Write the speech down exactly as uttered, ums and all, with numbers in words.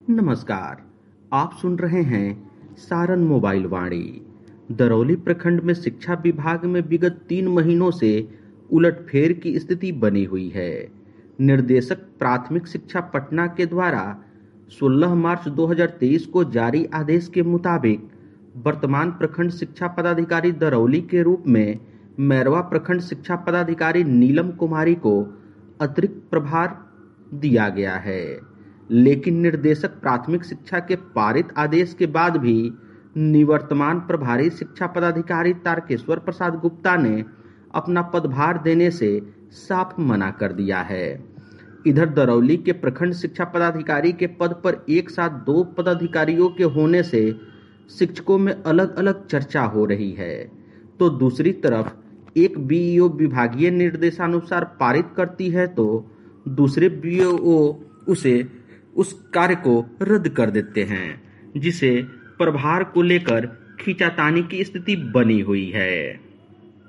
नमस्कार। आप सुन रहे हैं सारण मोबाइल वाणी। दरौली प्रखंड में शिक्षा विभाग में विगत तीन महीनों से उलटफेर की स्थिति बनी हुई है। निर्देशक प्राथमिक शिक्षा पटना के द्वारा सोलह मार्च दो हज़ार तेईस को जारी आदेश के मुताबिक वर्तमान प्रखंड शिक्षा पदाधिकारी दरौली के रूप में मैरवा प्रखंड शिक्षा पदाधिकारी नीलम कुमारी को अतिरिक्त प्रभार दिया गया है। लेकिन निर्देशक प्राथमिक शिक्षा के पारित आदेश के बाद भी निवर्तमान प्रभारी शिक्षा पदाधिकारी तारकेश्वर प्रसाद गुप्ता ने अपना पदभार देने से साफ मना कर दिया है। इधर दरौली के प्रखंड शिक्षा पदाधिकारी के पद पर एक साथ दो पदाधिकारियों के होने से शिक्षकों में अलग अलग चर्चा हो रही है, तो दूसरी तरफ एक बीईओ विभागीय निर्देशानुसार पारित करती है तो दूसरे बीईओ उसे उस कार्य को रद्द कर देते हैं, जिसे प्रभार को लेकर खींचातानी की स्थिति बनी हुई है।